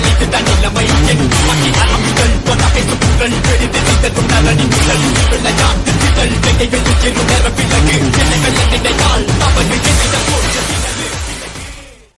இதுதான் நிலைமை என் மகி அலம்புகள் பொறாமை சுப்புகள் பெரிது செய்ததும் நலனி முதல் விளையாட்டு திடல் வெகைகள் உயிர் உணர விலகு எல்லைகள் நினைத்தால் தவறு எதிர போற்று